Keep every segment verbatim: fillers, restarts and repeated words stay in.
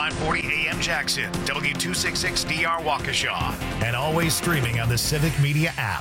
five forty A M Jackson, W two sixty-six D R Waukesha, and always streaming on the Civic Media app.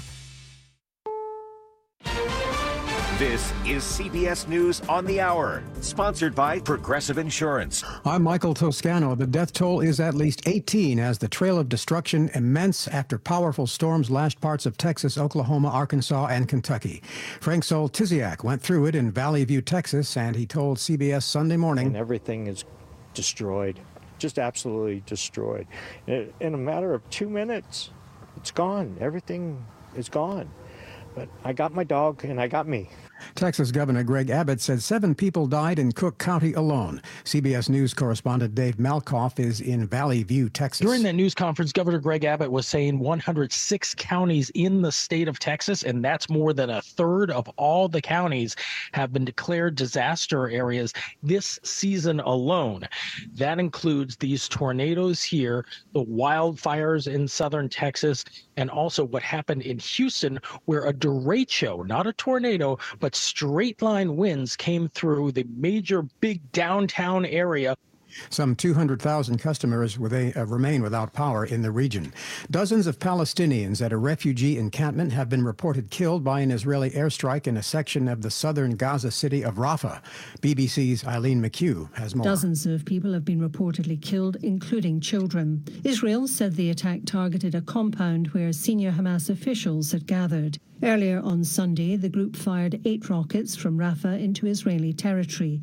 This is C B S News on the Hour, sponsored by Progressive Insurance. I'm Michael Toscano. The death toll is at least eighteen as the trail of destruction immense after powerful storms lashed parts of Texas, Oklahoma, Arkansas, and Kentucky. Frank Soltysiak went through it in Valley View, Texas, and he told C B S Sunday morning. And everything is destroyed, just absolutely destroyed. In a matter of two minutes, it's gone. Everything is gone. But I got my dog and I got me. Texas Governor Greg Abbott said seven people died in Cook County alone. C B S News correspondent Dave Malkoff is in Valley View, Texas. During that news conference, Governor Greg Abbott was saying one hundred six counties in the state of Texas, and that's more than a third of all the counties have been declared disaster areas this season alone. That includes these tornadoes here, the wildfires in southern Texas, and also what happened in Houston, where a derecho, not a tornado, but straight line winds came through the major big downtown area. Some two hundred thousand customers with a, uh, remain without power in the region. Dozens of Palestinians at a refugee encampment have been reported killed by an Israeli airstrike in a section of the southern Gaza city of Rafah. B B C's Eileen McHugh has more. Dozens of people have been reportedly killed, including children. Israel said the attack targeted a compound where senior Hamas officials had gathered. Earlier on Sunday, the group fired eight rockets from Rafah into Israeli territory.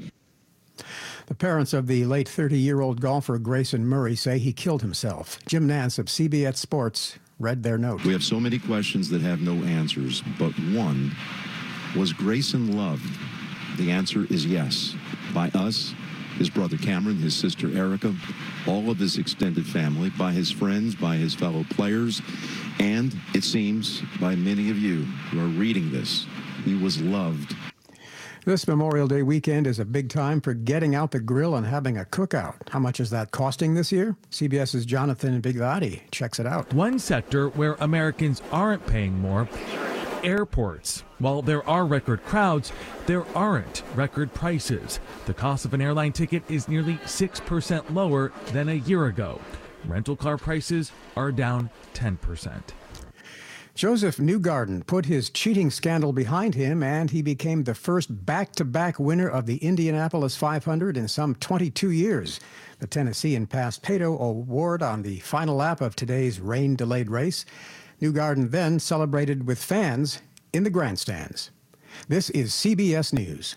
The parents of the late thirty-year-old golfer Grayson Murray say he killed himself. Jim Nance of C B S Sports read their note. We have so many questions that have no answers, but one, was Grayson loved? The answer is yes. By us, his brother Cameron, his sister Erica, all of his extended family, by his friends, by his fellow players, and, it seems, by many of you who are reading this. He was loved. This Memorial Day weekend is a big time for getting out the grill and having a cookout. How much is that costing this year? CBS's Jonathan Bigliotti checks it out. One sector where Americans aren't paying more, airports. While there are record crowds, there aren't record prices. The cost of an airline ticket is nearly six percent lower than a year ago. Rental car prices are down ten percent. Joseph Newgarden put his cheating scandal behind him, and he became the first back-to-back winner of the Indianapolis five hundred in some twenty-two years. The Tennessean passed Pato O'Ward on the final lap of today's rain-delayed race. Newgarden then celebrated with fans in the grandstands. This is C B S News.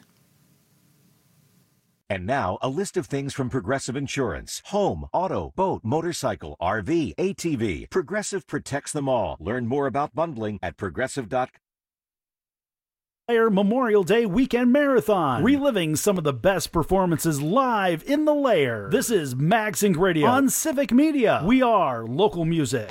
And now, a list of things from Progressive Insurance. Home, auto, boat, motorcycle, R V, A T V. Progressive protects them all. Learn more about bundling at progressive dot com. Lair Memorial Day Weekend Marathon, reliving some of the best performances live in the Lair. This is Mag Sync Radio on Civic Media. We are local music.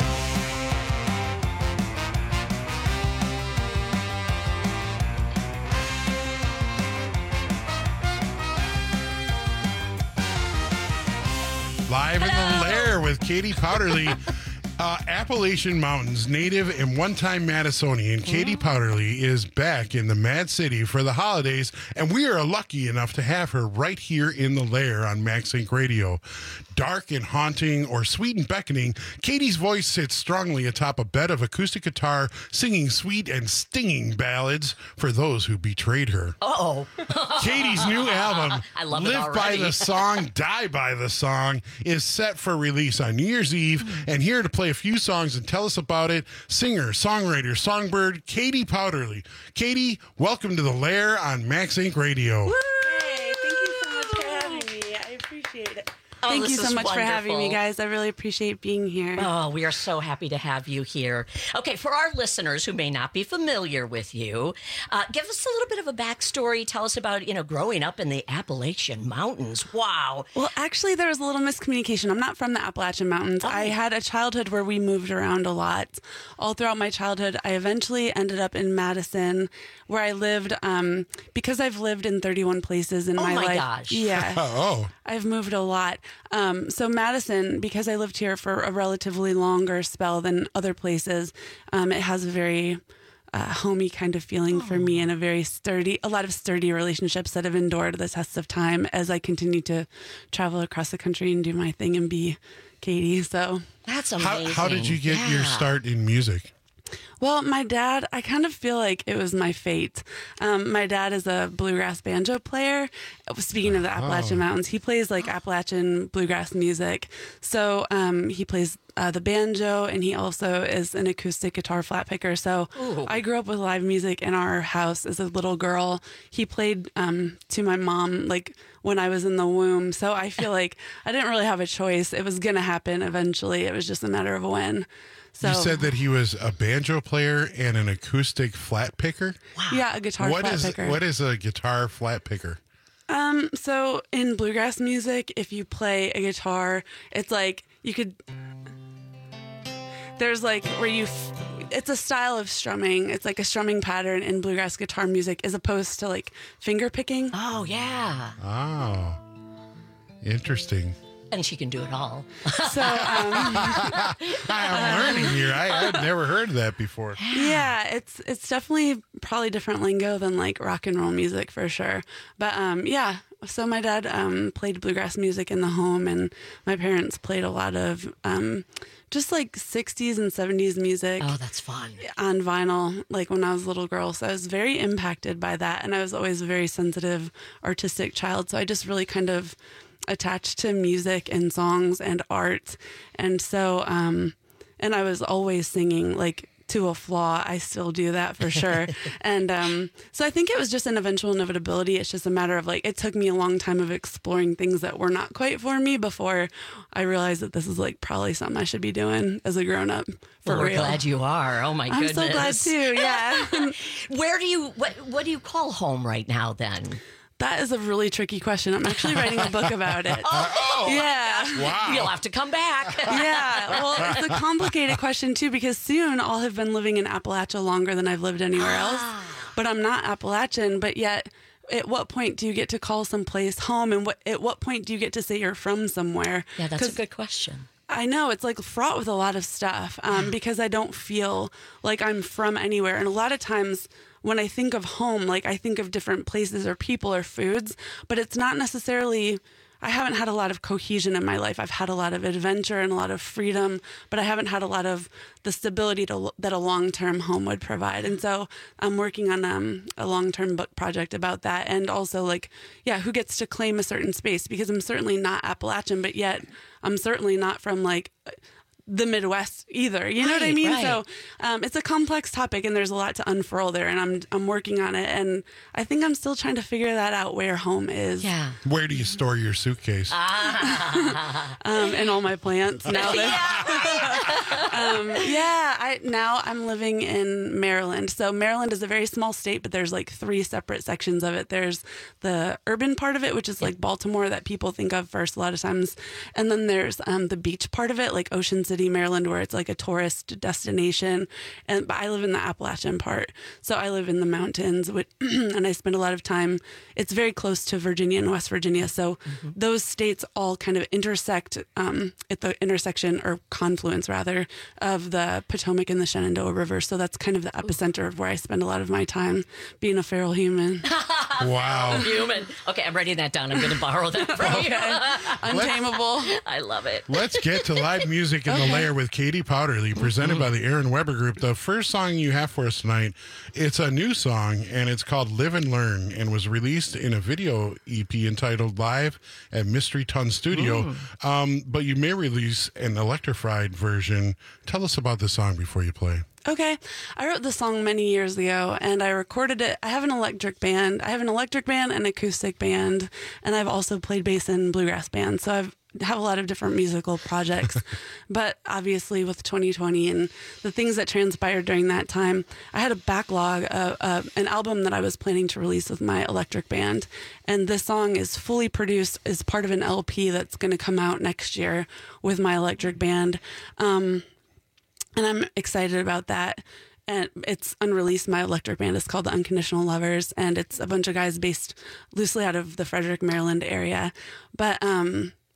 Live in the Lair with Katie Powderly. Uh, Appalachian Mountains native and one-time Madisonian Katie Powderly is back in the Mad City for the holidays, and we are lucky enough to have her right here in the Lair on Mag Sync Radio. Dark and haunting or sweet and beckoning, Katie's voice sits strongly atop a bed of acoustic guitar, singing sweet and stinging ballads for those who betrayed her. Uh-oh. Katie's new album, I love Live it already. by the Song, Die by the Song, is set for release on New Year's Eve, and here to play a few songs and tell us about it, singer, songwriter, songbird, Katie Powderly. Katie, welcome to the Lair on Mag Sync Radio. Woo! Hey, thank you so much for having me. I appreciate it. Oh, Thank you this so is much for having me, wonderful. guys. I really appreciate being here. Oh, we are so happy to have you here. Okay, for our listeners who may not be familiar with you, uh, give us a little bit of a backstory. Tell us about, you know, growing up in the Appalachian Mountains. Wow. Well, actually, there was a little miscommunication. I'm not from the Appalachian Mountains. Oh. I had a childhood where we moved around a lot. All throughout my childhood, I eventually ended up in Madison, where I lived, um, because I've lived in thirty-one places in Oh my my life. gosh. Yeah. Oh. I've moved a lot. Um, so Madison, because I lived here for a relatively longer spell than other places, um, it has a very uh, homey kind of feeling for me, and a very sturdy, a lot of sturdy relationships that have endured the test of time as I continue to travel across the country and do my thing and be Katie. So that's amazing. How, how did you get yeah. your start in music? Well, my dad, I kind of feel like it was my fate. Um, my dad is a bluegrass banjo player. Speaking of the Appalachian Oh. Mountains, he plays like Appalachian bluegrass music. So um, he plays uh, the banjo, and he also is an acoustic guitar flat picker. So Ooh. I grew up with live music in our house as a little girl. He played um, to my mom like when I was in the womb. So I feel like I didn't really have a choice. It was going to happen eventually. It was just a matter of when. So, you said that he was a banjo player and an acoustic flat picker? Yeah, a guitar What flat is picker. what is a guitar flat picker? Um, so in bluegrass music, if you play a guitar, it's like you could, there's like where you, f- it's a style of strumming. It's like a strumming pattern in bluegrass guitar music as opposed to like finger picking. Oh, yeah. Oh, interesting. And she can do it all. So, um, I'm learning here. I, I've never heard of that before. yeah, it's it's definitely probably different lingo than like rock and roll music for sure. But um, yeah, so my dad um, played bluegrass music in the home, and my parents played a lot of um, just like sixties and seventies music. Oh, that's fun. On vinyl, like when I was a little girl. So I was very impacted by that, and I was always a very sensitive, artistic child. So I just really kind of attached to music and songs and art. And so, um, and I was always singing like to a flaw. I still do that for sure. and, um, so I think it was just an eventual inevitability. It's just a matter of like, it took me a long time of exploring things that were not quite for me before I realized that this is like probably something I should be doing as a grown up. For well, we're real. glad you are. Oh my I'm goodness. so glad too. Yeah. Where do you, what, what do you call home right now then? That is a really tricky question. I'm actually writing a book about it. Oh, yeah. Wow. You'll have to come back. Yeah. Well, it's a complicated question, too, because soon I'll have been living in Appalachia longer than I've lived anywhere else. But I'm not Appalachian. But yet, at what point do you get to call someplace home? And what at what point do you get to say you're from somewhere? Yeah, that's a good question. I know it's like fraught with a lot of stuff um, because I don't feel like I'm from anywhere. And a lot of times when I think of home, like I think of different places or people or foods, but it's not necessarily, I haven't had a lot of cohesion in my life. I've had a lot of adventure and a lot of freedom, but I haven't had a lot of the stability to, that a long-term home would provide. And so I'm working on um, a long-term book project about that. And also like, yeah, who gets to claim a certain space? Because I'm certainly not Appalachian, but yet I'm certainly not from like the Midwest either. You know Right, what I mean? right. So um, it's a complex topic and there's a lot to unfurl there, and I'm I'm working on it, and I think I'm still trying to figure that out, where home is. Yeah. Where do you store your suitcase? Ah. um, and all my plants now that um, yeah, I now I'm living in Maryland. So Maryland is a very small state, but there's like three separate sections of it. There's the urban part of it, which is like Baltimore that people think of first a lot of times, and then there's um, the beach part of it, like Ocean City, Maryland, where it's like a tourist destination. And but I live in the Appalachian part, so I live in the mountains, which, and I spend a lot of time. It's very close to Virginia and West Virginia, so mm-hmm. those states all kind of intersect um, at the intersection or confluence rather of the Potomac and the Shenandoah River. So that's kind of the epicenter of where I spend a lot of my time being a feral human. Wow. Human. Okay, I'm writing that down. I'm going to borrow that from Okay. you. Untamable. I love it. Let's get to live music in Okay. the layer with Katie Powderly, presented by the Aaron Weber Group. The first song you have for us tonight, it's a new song, and it's called Live and Learn, and was released in a video E P entitled Live at Mystery Ton Studio. Um, but you may release an electrified version. Tell us about the song before you play. Okay. I wrote this song many years ago and I recorded it. I have an electric band. I have an electric band, an acoustic band, and I've also played bass in bluegrass bands. So I've have a lot of different musical projects. But obviously with twenty twenty and the things that transpired during that time, I had a backlog of uh, an album that I was planning to release with my electric band. And this song is fully produced as part of an L P that's going to come out next year with my electric band. Um, And I'm excited about that. And it's unreleased. My electric band is called The Unconditional Lovers, and it's a bunch of guys based loosely out of the Frederick, Maryland area. But um,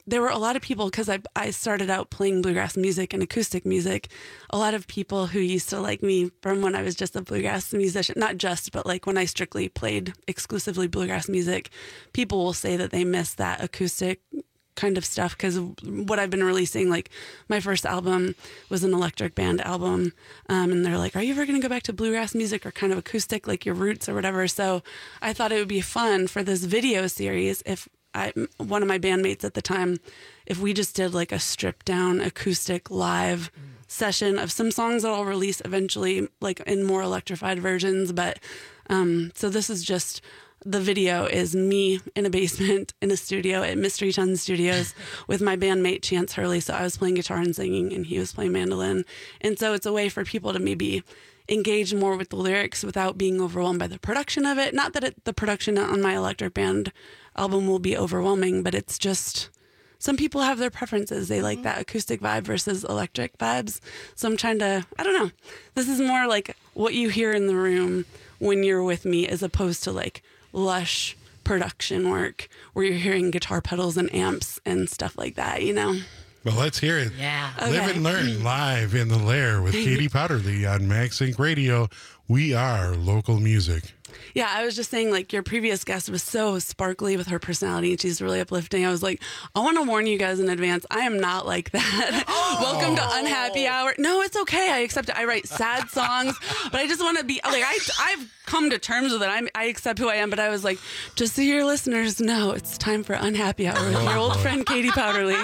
there were a lot of people, because I, I started out playing bluegrass music and acoustic music, a lot of people who used to like me from when I was just a bluegrass musician, not just, but like when I strictly played exclusively bluegrass music, people will say that they miss that acoustic kind of stuff, because what I've been releasing, like my first album was an electric band album, um, and they're like, are you ever going to go back to bluegrass music or kind of acoustic, like your roots or whatever? So I thought it would be fun for this video series if I, one of my bandmates at the time, if we just did like a stripped down acoustic live mm. session of some songs that I'll release eventually, like in more electrified versions. But um, so this is just, the video is me in a basement in a studio at Mystery Ton Studios with my bandmate Chance Hurley. So I was playing guitar and singing and he was playing mandolin. And so it's a way for people to maybe engage more with the lyrics without being overwhelmed by the production of it. Not that it, the production on my electric band album will be overwhelming, but it's just, some people have their preferences. They like that acoustic vibe versus electric vibes. So I'm trying to, I don't know. This is more like what you hear in the room when you're with me, as opposed to like lush production work where you're hearing guitar pedals and amps and stuff like that, you know? Well, let's hear it. Yeah. Live Okay. and learn live in the Lair with Katie Powderly on MagSync Radio. We are local music. Yeah, I was just saying, like, your previous guest was so sparkly with her personality, and she's really uplifting. I was like, I want to warn you guys in advance. I am not like that. Oh. Welcome to Unhappy Hour. No, it's okay. I accept it. I write sad songs, but I just want to be, like, I, I've come to terms with it. I'm, I accept who I am, but I was like, just so your listeners know, it's time for Unhappy Hour with oh, your old boy. friend, Katie Powderly.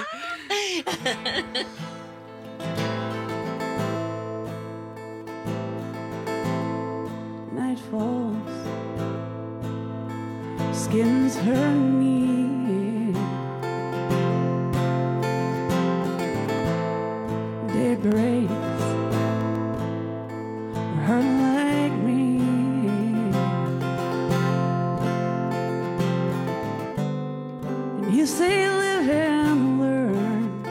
Night falls, skins her knee, day breaks, her like me, and you say live and learn,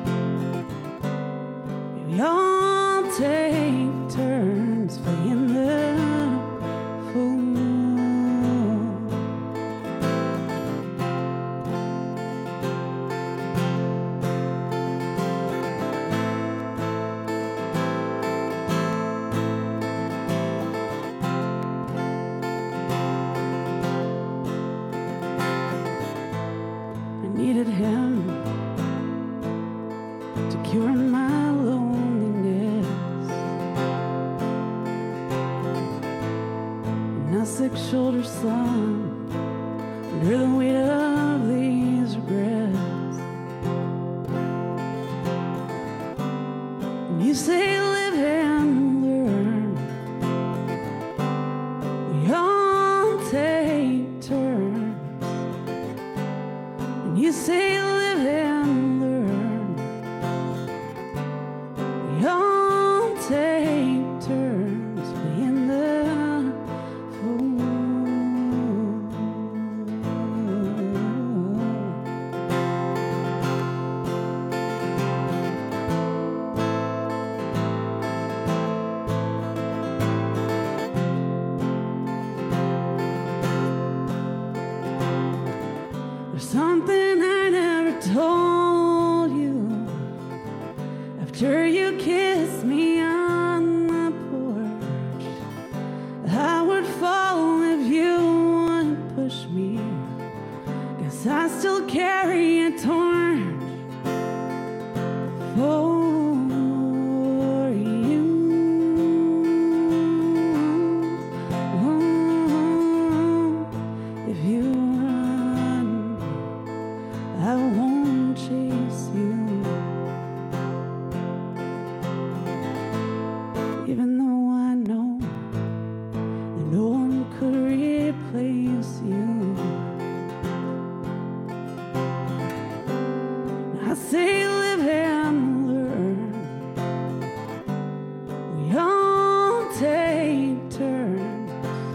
if y'all take turns playing the fool. I needed him to cure my loneliness, and a sick shoulder slump under the weight of these regrets. And you say live and learn, we all take turns. And you say live and learn, we all take turns playing the fool. There's something I never told you. After you kissed me on the porch, I would fall if you wouldn't push me. Guess I still carry a torch for you. Oh, if you run, I won't chase you. Even though I know that no one could replace you. I say live and learn, we all take turns.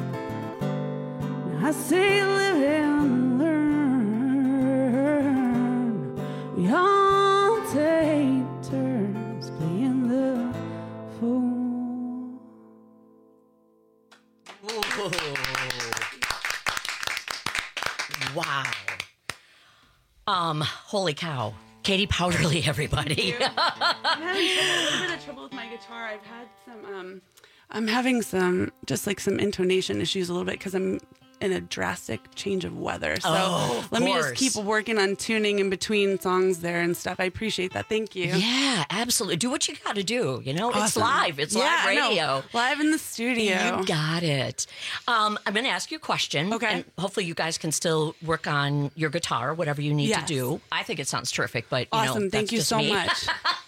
I say live and learn, we all take turns playing the fool. Wow. Um, holy cow. Katie Powderly, everybody. I'm having a little bit of trouble with my guitar. I've had some, um, I'm having some, just like some intonation issues a little bit because I'm in a drastic change of weather. So oh, let me just keep working on tuning in between songs there and stuff. I appreciate that. Thank you. Yeah, absolutely. Do what you got to do. You know, Awesome. It's live. It's yeah, live radio. Live in the studio. You got it. Um, I'm going to ask you a question. Okay. And hopefully you guys can still work on your guitar, whatever you need yes. to do. I think it sounds terrific, but you awesome. know, Thank you just so me. much.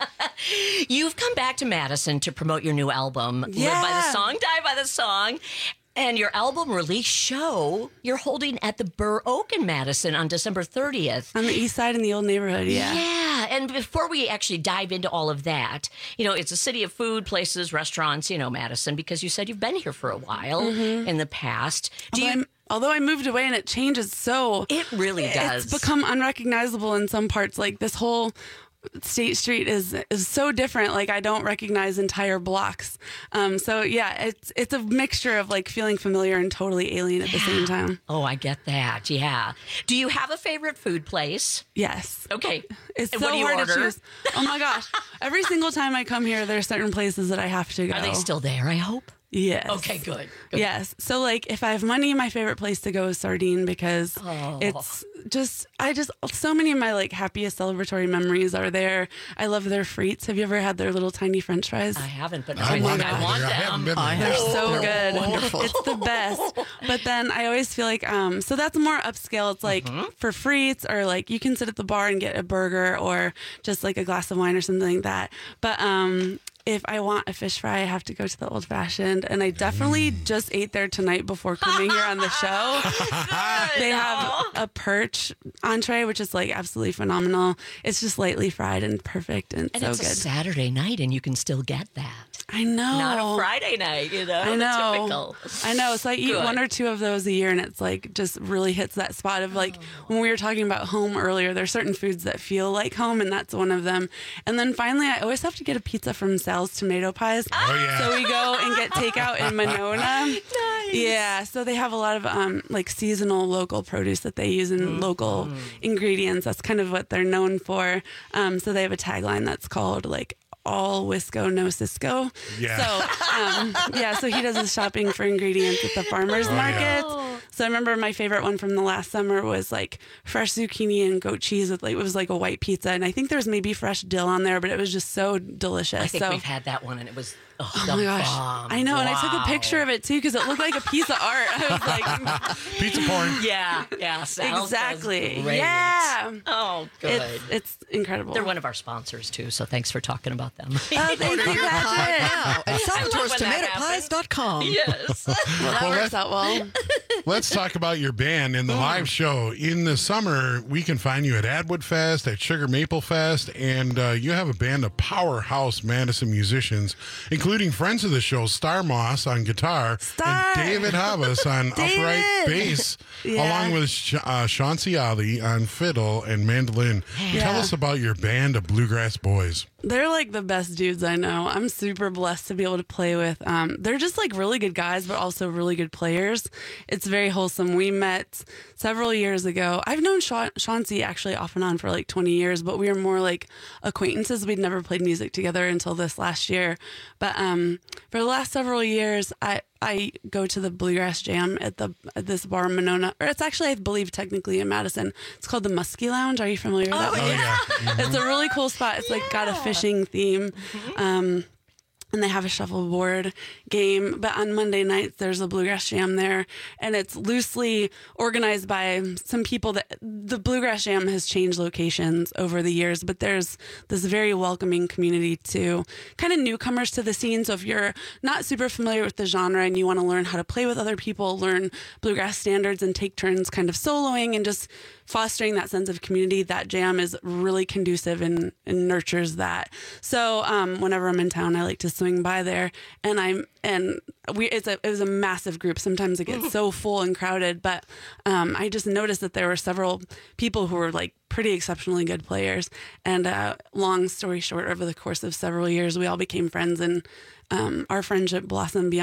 You've come back to Madison to promote your new album, yeah. Live by the Song, Die by the Song. And your album release show you're holding at the Burr Oak in Madison on December thirtieth. On the east side in the old neighborhood, yeah. Yeah. And before we actually dive into all of that, you know, it's a city of food, places, restaurants, you know, Madison, because you said you've been here for a while mm-hmm. in the past. Do although, you... I'm, although I moved away and it changes so... It really does. It's become unrecognizable in some parts. Like this whole... State Street is is so different. Like I don't recognize entire blocks. Um, so yeah, it's it's a mixture of like feeling familiar and totally alien at yeah. the same time. Oh, I get that. Yeah. Do you have a favorite food place? Yes. Okay. It's and so what do you hard order? to choose. Oh my gosh! Every single time I come here, there's certain places that I have to go. Are they still there? I hope. Yes. Okay, good. good. Yes. So like if I have money, my favorite place to go is Sardine because oh. it's just, I just, so many of my like happiest celebratory memories are there. I love their frites. Have you ever had their little tiny French fries? I haven't, but I I, want, I want them. them. Oh, they're so They're good. wonderful. It's the best. But then I always feel like, um, so that's more upscale. It's like mm-hmm. for frites or like you can sit at the bar and get a burger or just like a glass of wine or something like that. But, um, if I want a fish fry, I have to go to the Old Fashioned. And I definitely mm. just ate there tonight before coming here on the show. They have a perch entree, which is like absolutely phenomenal. It's just lightly fried and perfect and, and so it's good. a Saturday night and you can still get that. I know. Not a Friday night, you know. I know. Typical. I know. So I eat Good. one or two of those a year and it's like just really hits that spot of like oh. when we were talking about home earlier, there's certain foods that feel like home and that's one of them. And then finally, I always have to get a pizza from Sal's Tomato Pies. Oh, yeah. So we go and get takeout in Monona. Nice. Yeah. So they have a lot of um, like seasonal local produce that they use in mm-hmm. local ingredients. That's kind of what they're known for. Um, so they have a tagline that's called like all Wisco, no Cisco. Yeah. So, um, yeah, so he does his shopping for ingredients at the farmer's oh, market. Yeah. So I remember my favorite one from the last summer was like fresh zucchini and goat cheese with like, it was like a white pizza. And I think there was maybe fresh dill on there, but it was just so delicious. I think so, we've had that one and it was oh, oh the my gosh. bomb. I know. Wow. And I took a picture of it too because it looked like a piece of art. I was like, pizza porn. Yeah, yeah. Sal's exactly. great. Yeah. Oh, good. It's, it's incredible. They're one of our sponsors too, so thanks for talking about them. Uh, they Order your pie now at I love Salvatore's when that Tomato Pies dot com. Yes. Well, that Well, works that- out well. Let's talk about your band and the live show. In the summer, we can find you at Atwood Fest, at Sugar Maple Fest, and uh, you have a band of powerhouse Madison musicians, including friends of the show, Star Moss on guitar Star. and David Havas on upright bass, Yeah. along with Sh- uh, Chauncey Ali on fiddle and mandolin. Yeah. Tell us about your band of Bluegrass Boys. They're like the best dudes I know. I'm super blessed to be able to play with. Um, they're just like really good guys, but also really good players. It's very wholesome. We met several years ago. I've known Sha- Chauncey actually off and on for like twenty years, but we were more like acquaintances. We'd never played music together until this last year. But um, for the last several years, I I go to the Bluegrass Jam at the at this bar in Monona, or it's actually, I believe, technically in Madison. It's called the Muskie Lounge. Are you familiar with Oh, that? Oh, yeah. yeah. It's a really cool spot. It's like got a fishing theme. Um, and they have a shuffleboard game. But on Monday nights, there's a Bluegrass Jam there. And it's loosely organized by some people that the Bluegrass Jam has changed locations over the years. But there's this very welcoming community to kind of newcomers to the scene. So if you're not super familiar with the genre and you want to learn how to play with other people, learn bluegrass standards and take turns kind of soloing and just fostering that sense of community, that jam is really conducive and, and nurtures that. So um, whenever I'm in town, I like to swing by there, and I'm and we it's a it was a massive group. Sometimes it gets so full and crowded, but um, I just noticed that there were several people who were like pretty exceptionally good players. And uh, long story short, over the course of several years, we all became friends, and um, our friendship blossomed beyond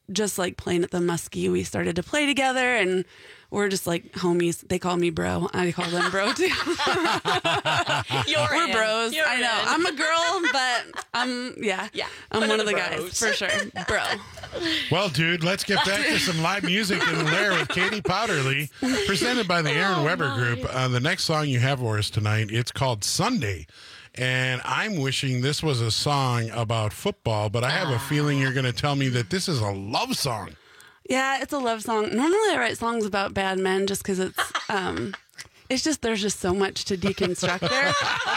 just like playing at the Muskie, we started to play together, and we're just like homies. They call me bro. I call them bro too. You're we're in. bros. You're I know. in. I'm a girl, but I'm yeah. Yeah, I'm one one of of the the bros. guys for sure, bro. Well, dude, let's get back to some live music in the lair with Katie Powderly, presented by the Aaron Oh, Weber my. Group. Uh, the next song you have for us tonight, it's called Sunday. And I'm wishing this was a song about football, but I have a feeling you're going to tell me that this is a love song. Yeah, it's a love song. Normally I write songs about bad men just because it's um it's just there's just so much to deconstruct there.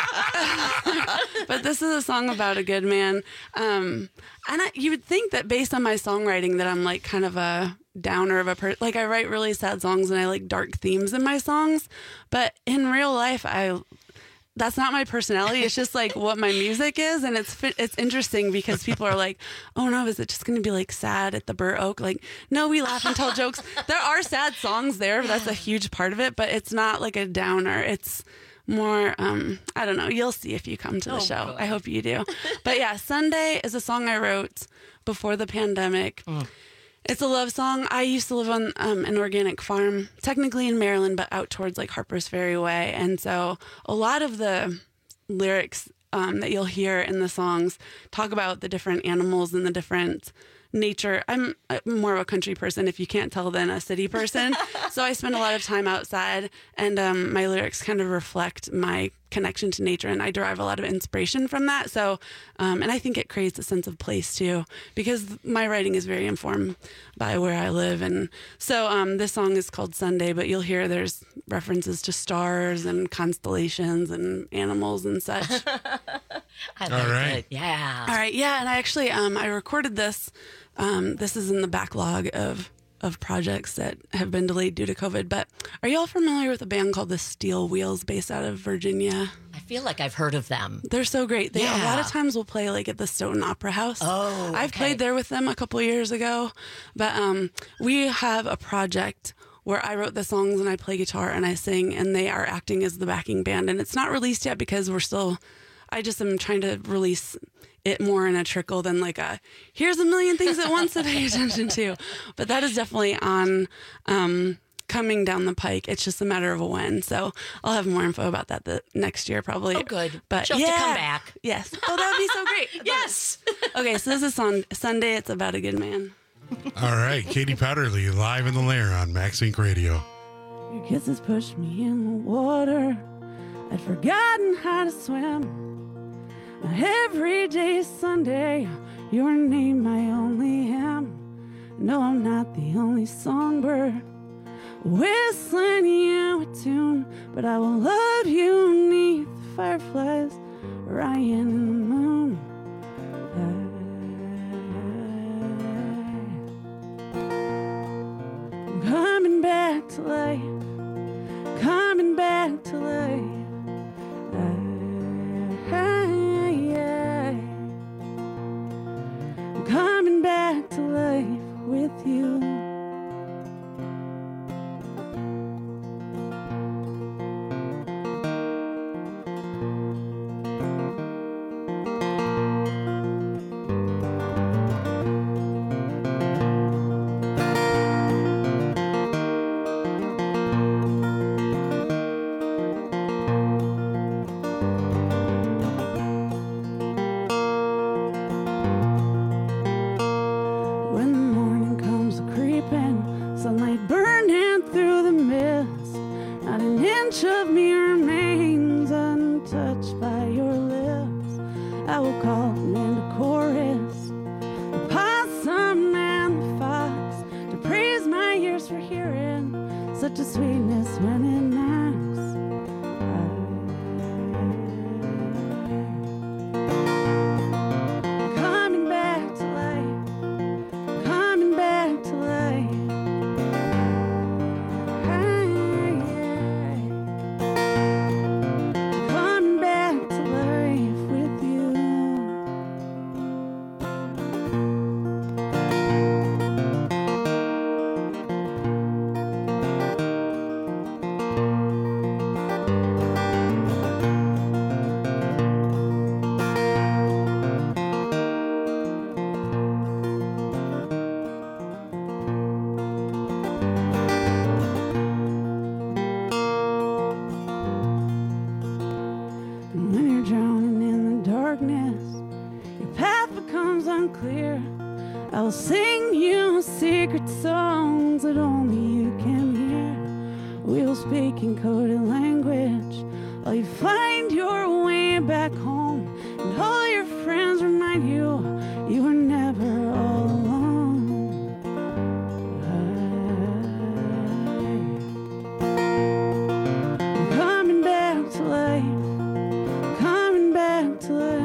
But this is a song about a good man. Um and I, you would think that based on my songwriting that I'm like kind of a downer of a person. Like I write really sad songs and I like dark themes in my songs, but in real life I that's not my personality. It's just like what my music is. And it's it's interesting because people are like, oh no, is it just going to be like sad at the Burr Oak? Like, no, we laugh and tell jokes. There are sad songs there. But that's a huge part of it, but it's not like a downer. It's more, um, I don't know. You'll see if you come to the Oh, show. God. I hope you do. But yeah, Sunday is a song I wrote before the pandemic. Mm. It's a love song. I used to live on um, an organic farm, technically in Maryland, but out towards like Harper's Ferry Way. And so a lot of the lyrics um, that you'll hear in the songs talk about the different animals and the different nature. I'm more of a country person, if you can't tell, than a city person. So I spend a lot of time outside, and um, my lyrics kind of reflect my connection to nature, and I derive a lot of inspiration from that. So, um, and I think it creates a sense of place too, because my writing is very informed by where I live. And so um, this song is called Sunday, but you'll hear there's references to stars and constellations and animals and such. I All like right. it. Yeah. All right, yeah, and I actually um, I recorded this. Um, this is in the backlog of of projects that have been delayed due to COVID. But are you all familiar with a band called the Steel Wheels, based out of Virginia? I feel like I've heard of them. They're so great. They Yeah. a lot of times will play like at the Stoughton Opera House. Oh, I've okay. played there with them a couple years ago. But um, we have a project where I wrote the songs and I play guitar and I sing, and they are acting as the backing band. And it's not released yet because we're still. I just am trying to release it more in a trickle than like a here's a million things at once to pay attention to. But that is definitely on um, coming down the pike. It's just a matter of a when. So I'll have more info about that the next year probably. Oh, good. But She'll have yeah. to come back. Yes. Oh, that would be so great. Yes. Okay, so this is on Sunday. It's about a good man. All right, Katie Powderly live in the lair on Max Inc Radio. Your kisses pushed me in the water. I'd forgotten how to swim. Every day is Sunday, your name my only hymn. No, I'm not the only songbird whistling you a tune, but I will love you beneath the fireflies, Ryan in the moon. I'm coming back to life, coming back to life. I'm coming back to life with you. When the morning comes creeping, sunlight burning through the mist, not an inch of me remains untouched by your lips. I will call them into chorus, the possum and the fox, to praise my ears for hearing such a sweetness when it knocks. Coming back to life, coming back to life. Coming back to life with you. and clear. I'll sing you secret songs that only you can hear. We'll speak in coded language while you find your way back home, and all your friends remind you you were never all alone. I'm coming back to life, coming back to life.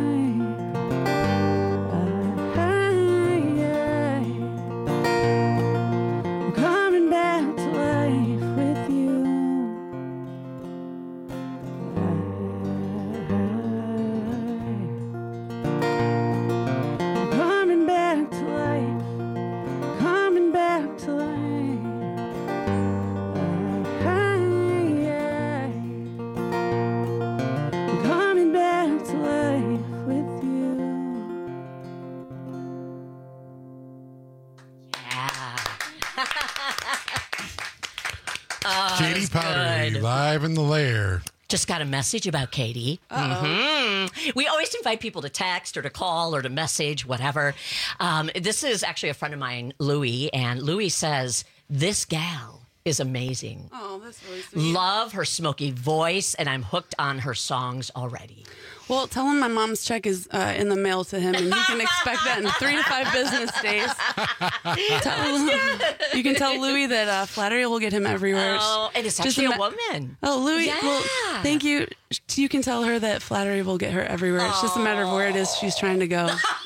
Katie Powderly, live in the lair. Just got a message about Katie. Mm-hmm. We always invite people to text or to call or to message, whatever. Um, this is actually a friend of mine, Louie, and Louie says, this gal is amazing. Oh, that's really sweet. Love her smoky voice, and I'm hooked on her songs already. Well, tell him my mom's check is uh, in the mail to him, and he can expect that in three to five business days. tell, you can tell Louie that uh, flattery will get him everywhere. Oh, and it's actually Just a woman. Oh, Louie, Yeah. well, thank you. You can tell her that flattery will get her everywhere. It's just a matter of where it is she's trying to go.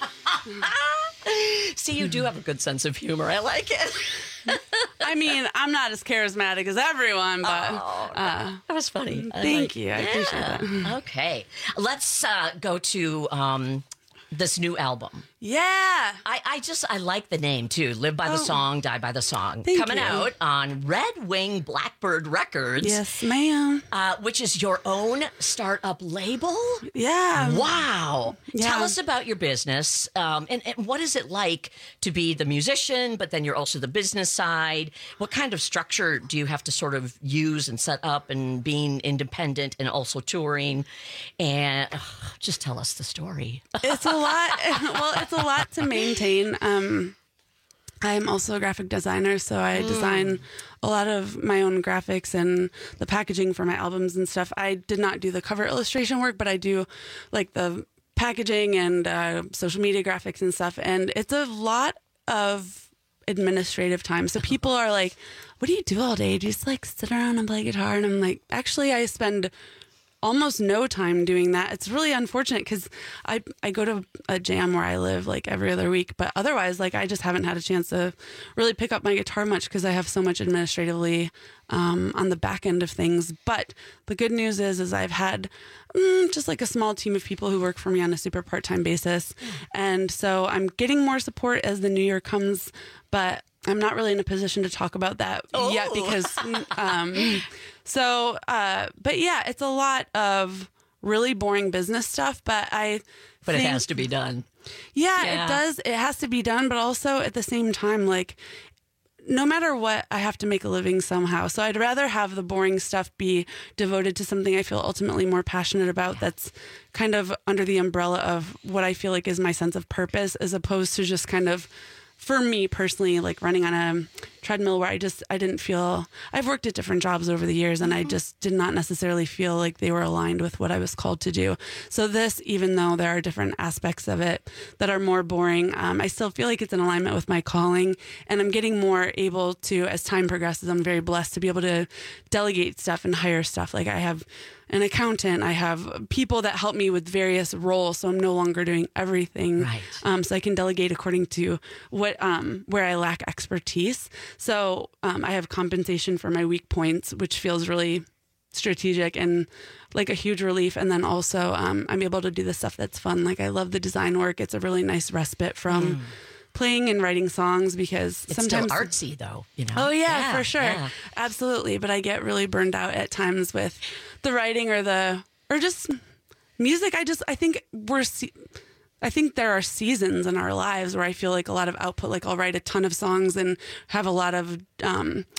See, you do have a good sense of humor. I like it. I mean, I'm not as charismatic as everyone, but Oh, uh, that was funny. I thank like- you. I Yeah. appreciate that. Okay, let's uh, go to um, this new album. Yeah. I, I just, I like the name too. Live by the Oh. Song, Die by the Song. Thank Coming you. out on Red Wing Blackbird Records. Yes, ma'am. Uh, which is your own startup label. Yeah. Wow. Yeah. Tell us about your business. Um, and, and what is it like to be the musician, but then you're also the business side? What kind of structure do you have to sort of use and set up, and being independent and also touring? And ugh, just tell us the story. It's a lot. Well, it's a lot to maintain. Um, I'm also a graphic designer, so I Mm. design a lot of my own graphics and the packaging for my albums and stuff. I did not do the cover illustration work, but I do like the packaging and uh, social media graphics and stuff. And it's a lot of administrative time. So people are like, what do you do all day? Do you just like sit around and play guitar? And I'm like, actually, I spend almost no time doing that. It's really unfortunate because I I go to a jam where I live like every other week, but otherwise, like I just haven't had a chance to really pick up my guitar much because I have so much administratively um, on the back end of things. But the good news is, is I've had mm, just like a small team of people who work for me on a super part-time basis, and so I'm getting more support as the new year comes, but I'm not really in a position to talk about that Oh. yet because, um, so, uh, but yeah, it's a lot of really boring business stuff, but I, But think, it has to be done. yeah, Yeah. it does. It has to be done, but also at the same time, like, no matter what, I have to make a living somehow. So I'd rather have the boring stuff be devoted to something I feel ultimately more passionate about, that's kind of under the umbrella of what I feel like is my sense of purpose, as opposed to just kind of, for me personally, like running on a treadmill where I just, I didn't feel, I've worked at different jobs over the years and I just did not necessarily feel like they were aligned with what I was called to do. So this, even though there are different aspects of it that are more boring, um, I still feel like it's in alignment with my calling, and I'm getting more able to, as time progresses, I'm very blessed to be able to delegate stuff and hire stuff. Like I have an accountant, I have people that help me with various roles, so I'm no longer doing everything. Right. Um, so I can delegate according to what um, where I lack expertise. So um, I have compensation for my weak points, which feels really strategic and like a huge relief. And then also um, I'm able to do the stuff that's fun. Like I love the design work. It's a really nice respite from Mm. playing and writing songs, because It's sometimes still artsy, though. You know. Oh yeah, Yeah, for sure. yeah. Absolutely. But I get really burned out at times with the writing or the, or just music. I just, I think we're, se- I think there are seasons in our lives where I feel like a lot of output, like I'll write a ton of songs and have a lot of, um,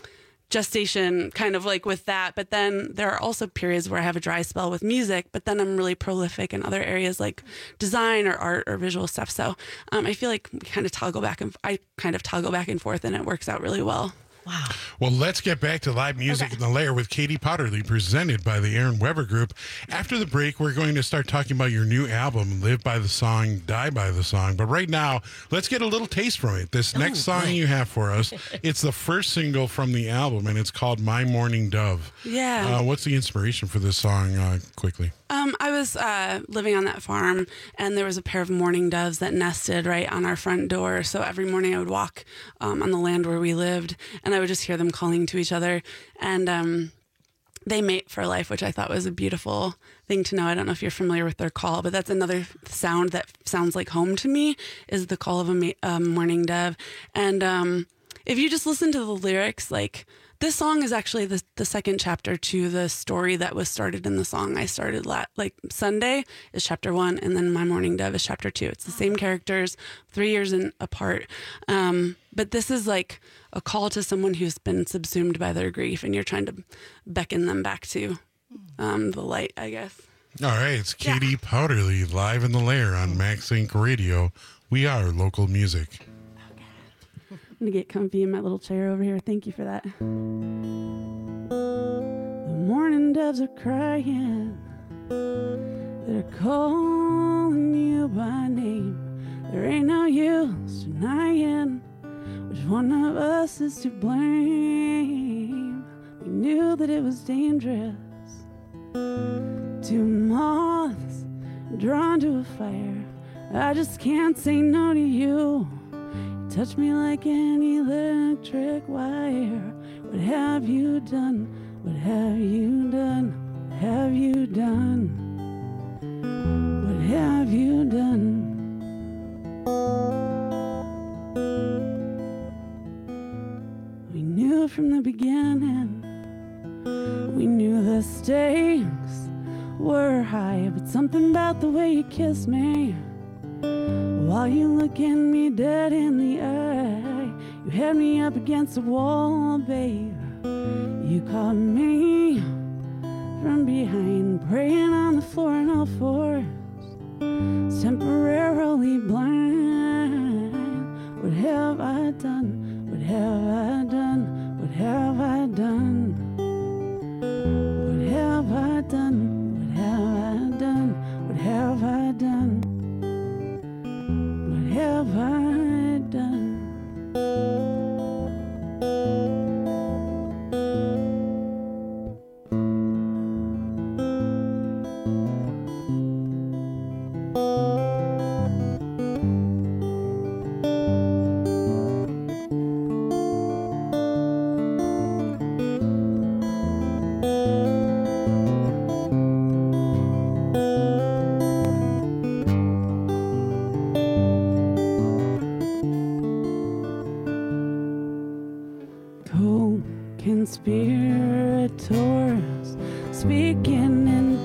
gestation kind of like with that. But then there are also periods where I have a dry spell with music, but then I'm really prolific in other areas like design or art or visual stuff. So um, I feel like we kind of toggle back and I kind of toggle back and forth, and it works out really well. Wow. Well, let's get back to live music okay. in the Lair with Katie Powderly, presented by the Aaron Weber Group. After the break, we're going to start talking about your new album, Live by the Song, Die by the Song. But right now, let's get a little taste from it. This next oh, song great. you have for us, it's the first single from the album, and it's called My Morning Dove. Yeah. Uh, what's the inspiration for this song, uh, quickly? Um, I was uh, living on that farm, and there was a pair of mourning doves that nested right on our front door. So every morning I would walk um, on the land where we lived, and I would just hear them calling to each other. And um, they mate for life, which I thought was a beautiful thing to know. I don't know if you're familiar with their call, but that's another sound that sounds like home to me, is the call of a ma- um, mourning dove. And um, if you just listen to the lyrics, like... this song is actually the, the second chapter to the story that was started in the song I started la- like Sunday is chapter one, and then My Morning Dove is chapter two. It's the same characters, three years in, apart. Um, but this is like a call to someone who's been subsumed by their grief, and you're trying to beckon them back to um, the light, I guess. All right. It's Katie yeah. Powderly live in the Lair on Max Inc Radio. We are local music. I'm going to get comfy in my little chair over here. Thank you for that. The morning doves are crying. They're calling you by name. There ain't no use denying which one of us is to blame. We knew that it was dangerous. Two moths drawn to a fire. I just can't say no to you. Touch me like an electric wire. What have you done? What have you done? What have you done? What have you done? We knew from the beginning. We knew the stakes were high, but something about the way you kissed me, while you looking me dead in the eye, you had me up against the wall, babe. You caught me from behind, praying on the floor on all fours, temporarily blind. What have I done? What have I done? What have I done? What have I done? What have I done? What have I done? What have I done? Conspirators speaking in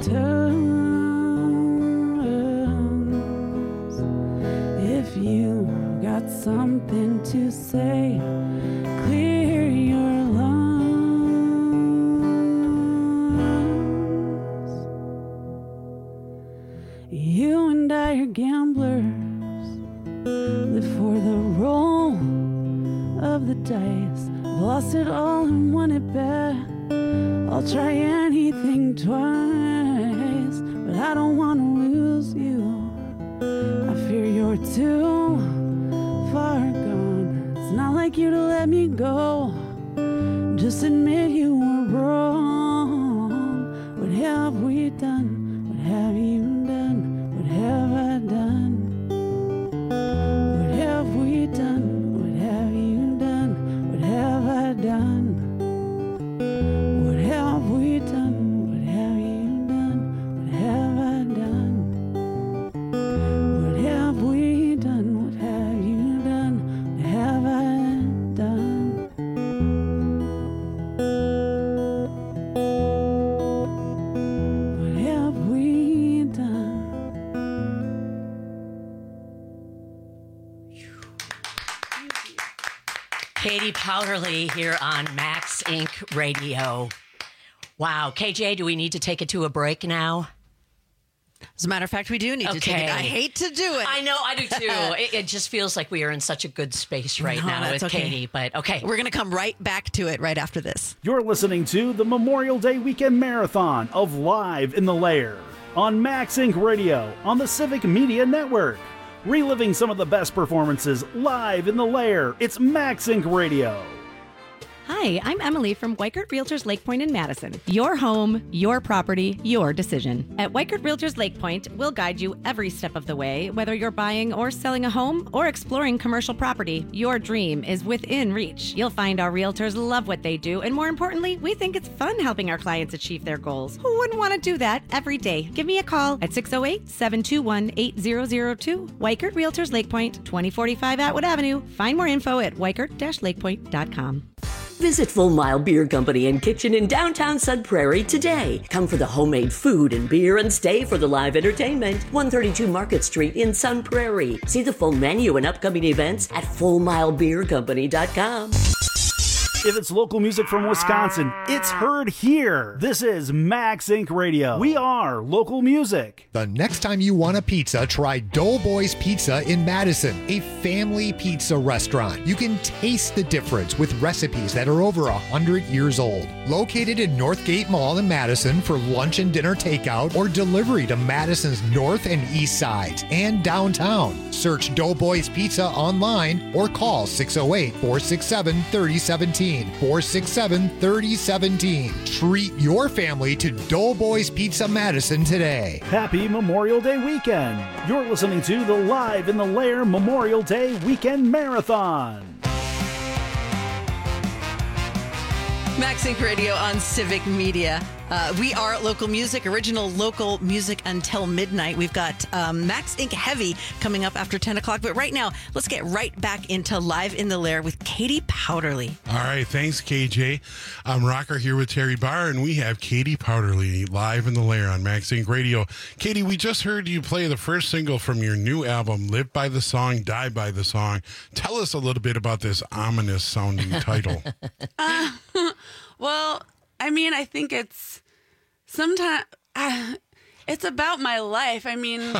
tongues. If you got something to say, clear your lungs. You and I are gamblers, live for the roll of the dice. Lost it all and won it back. I'll try anything twice, but I don't want to lose you. I fear you're too far gone. It's not like you to let me go. Just admit you were wrong. What have we done? What have you done? What have I done? What have we done? What have you done? What have I done? What have we done? What have you done? What have I done? What have we done? What have you done? What have I done? Katie Powderly here on Max Incorporated. Radio. Wow. K J, do we need to take it to a break now? As a matter of fact, we do need okay. to take it. I hate to do it. I know, I do too. it, it just feels like we are in such a good space right no, now with okay. Katie, but okay. We're going to come right back to it right after this. You're listening to the Memorial Day Weekend Marathon of Live in the Lair on Max Incorporated. Radio on the Civic Media Network. Reliving some of the best performances live in the Lair. It's Max Incorporated. Radio. Hi, I'm Emily from Weichert Realtors Lake Point in Madison. Your home, your property, your decision. At Weichert Realtors Lake Point, we'll guide you every step of the way. Whether you're buying or selling a home or exploring commercial property, your dream is within reach. You'll find our realtors love what they do, and more importantly, we think it's fun helping our clients achieve their goals. Who wouldn't want to do that every day? Give me a call at six oh eight, seven two one, eight zero zero two. Weichert Realtors Lake Point, twenty forty-five Atwood Avenue. Find more info at weichert dash lake point dot com. Visit Full Mile Beer Company and Kitchen in downtown Sun Prairie today. Come for the homemade food and beer and stay for the live entertainment. one thirty-two Market Street in Sun Prairie. See the full menu and upcoming events at full mile beer company dot com. If it's local music from Wisconsin, it's heard here. This is Max Incorporated. Radio. We are local music. The next time you want a pizza, try Doughboys Pizza in Madison, a family pizza restaurant. You can taste the difference with recipes that are over one hundred years old. Located in Northgate Mall in Madison for lunch and dinner takeout or delivery to Madison's north and east sides and downtown. Search Doughboys Pizza online or call six oh eight, four six seven, three oh one seven. four six seven, three oh one seven. Treat your family to Doughboys Pizza Madison today. Happy Memorial Day weekend. You're listening to the Live in the Lair Memorial Day Weekend Marathon. Max Inc Radio on Civic Media. Uh, we are local music, original local music until midnight. We've got um, Max Incorporated. Heavy coming up after ten o'clock. But right now, let's get right back into Live in the Lair with Katie Powderly. All right. Thanks, K J. I'm Rocker here with Terry Barr, and we have Katie Powderly live in the Lair on Max Incorporated. Radio. Katie, we just heard you play the first single from your new album, Live by the Song, Die by the Song. Tell us a little bit about this ominous sounding title. uh, well, I mean, I think it's sometimes uh, it's about my life. I mean,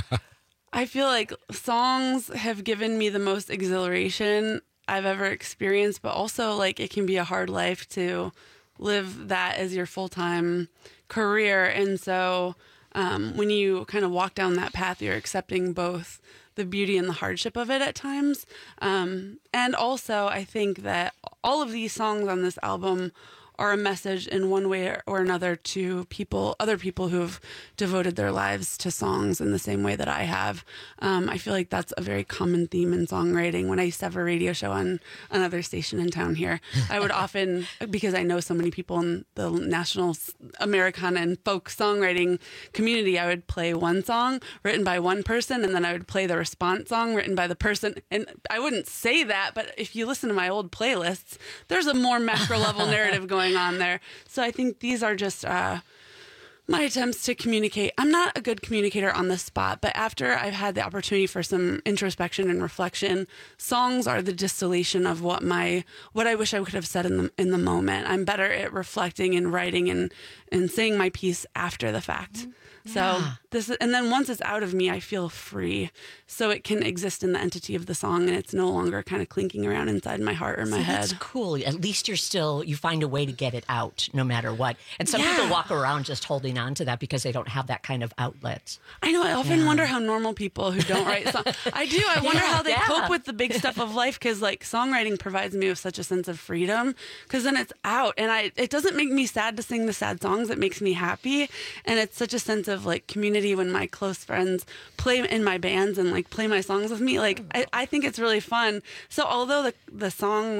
I feel like songs have given me the most exhilaration I've ever experienced, but also like it can be a hard life to live that as your full-time career. And so um, when you kind of walk down that path, you're accepting both the beauty and the hardship of it at times. Um, and also I think that all of these songs on this album are a message in one way or another to people, other people who have devoted their lives to songs in the same way that I have. Um, I feel like that's a very common theme in songwriting. When I used to have a radio show on another station in town here, I would often, because I know so many people in the national Americana and folk songwriting community, I would play one song written by one person, and then I would play the response song written by the person. And I wouldn't say that, but if you listen to my old playlists, there's a more macro level narrative going on there. So I think these are just uh, my attempts to communicate. I'm not a good communicator on the spot, but after I've had the opportunity for some introspection and reflection, songs are the distillation of what my what I wish I could have said in the in the moment. I'm better at reflecting and writing and and saying my piece after the fact. So Yeah. this, and then once it's out of me, I feel free. So it can exist in the entity of the song, and it's no longer kind of clinking around inside my heart or my See, head. That's cool. At least you're still, you find a way to get it out no matter what. And some Yeah. people walk around just holding on to that because they don't have that kind of outlet. I know. I often Yeah. wonder how normal people who don't write songs. I do. I wonder Yeah, how they yeah. cope with the big stuff of life, because like songwriting provides me with such a sense of freedom. Because then it's out, and I it doesn't make me sad to sing the sad songs. It makes me happy, and it's such a sense of like community when my close friends play in my bands and like play my songs with me. Like I, I think it's really fun. So although the the song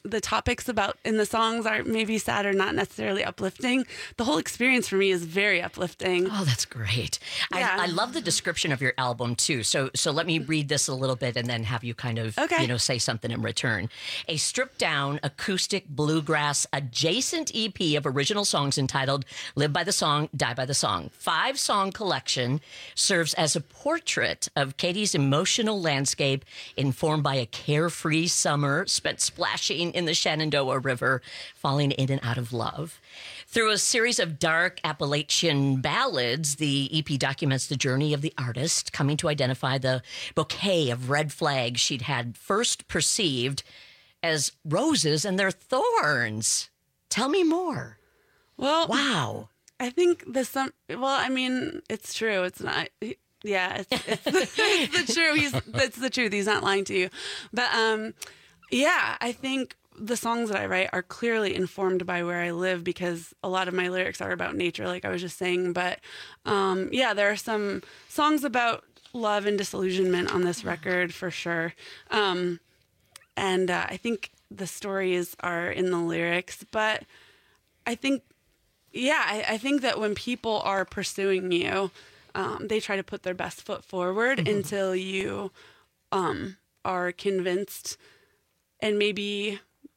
the topics about in the songs are maybe sad or not necessarily uplifting, the whole experience for me is very uplifting. Oh, that's great. Yeah. I, I love the description of your album too. So so let me read this a little bit and then have you kind of Okay. you know say something in return. A stripped down acoustic bluegrass adjacent E P of original songs entitled Live by the Song, Die by the Song. Five song collection serves as a portrait of Katie's emotional landscape informed by a carefree summer spent splashing in the Shenandoah River, falling in and out of love. Through a series of dark Appalachian ballads, the E P documents the journey of the artist, coming to identify the bouquet of red flags she'd had first perceived as roses and their thorns. Tell me more. Well, wow. I think the some. Well, I mean, it's true. It's not. Yeah, it's, it's, it's the true. He's that's the truth. He's not lying to you. But um, yeah, I think the songs that I write are clearly informed by where I live because a lot of my lyrics are about nature, like I was just saying. But um, yeah, there are some songs about love and disillusionment on this record for sure. Um, and uh, I think the stories are in the lyrics. But I think, yeah, I, I think that when people are pursuing you, um, they try to put their best foot forward mm-hmm. until you um, are convinced, and maybe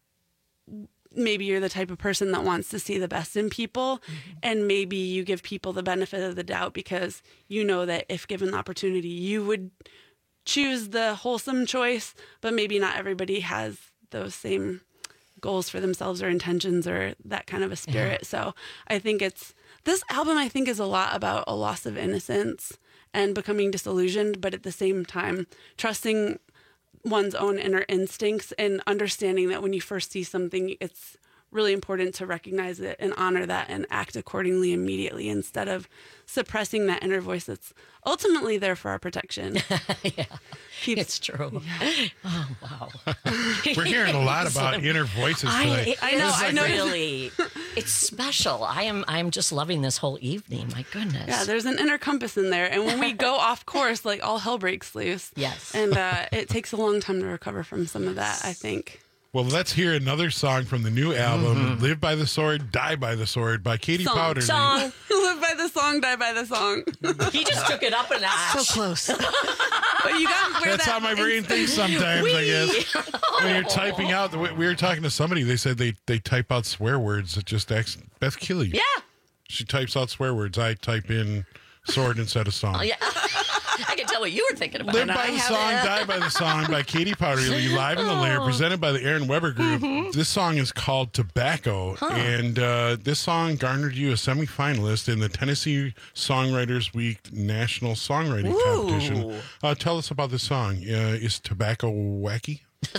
maybe you're the type of person that wants to see the best in people, mm-hmm. and maybe you give people the benefit of the doubt because you know that if given the opportunity, you would choose the wholesome choice, but maybe not everybody has those same goals for themselves or intentions or that kind of a spirit. Yeah. So I think it's, this album I think is a lot about a loss of innocence and becoming disillusioned, but at the same time, trusting one's own inner instincts and understanding that when you first see something, it's really important to recognize it and honor that and act accordingly immediately instead of suppressing that inner voice that's ultimately there for our protection. Yeah, Keeps, it's true. Yeah. Oh, wow. We're hearing a lot about inner voices today. I, I know, I I know. know. Really, it's special. I am I am just loving this whole evening. My goodness. Yeah, there's an inner compass in there. And when we go off course, like all hell breaks loose. Yes. And uh, it takes a long time to recover from some of that, I think. Well, let's hear another song from the new album, mm-hmm. Live by the Sword, Die by the Sword by Katie song, Powderly. Song. Live by the song, die by the song. He just took it up a notch. So close. But you got where That's that how my brain thinks sometimes, Wee. I guess. When you're typing out, we were talking to somebody, they said they, they type out swear words that just acts, Beth Keeley. Yeah. She types out swear words. I type in sword instead of song. Oh, yeah. I can tell what you were thinking about. Live by the Song, Die by the Song by Katie Powderly, live in the Lair, presented by the Aaron Weber Group. Mm-hmm. This song is called Tobacco, huh. and uh, this song garnered you a semifinalist in the Tennessee Songwriters Week National Songwriting Ooh. Competition. Uh, tell us about this song. Uh, is tobacco wacky?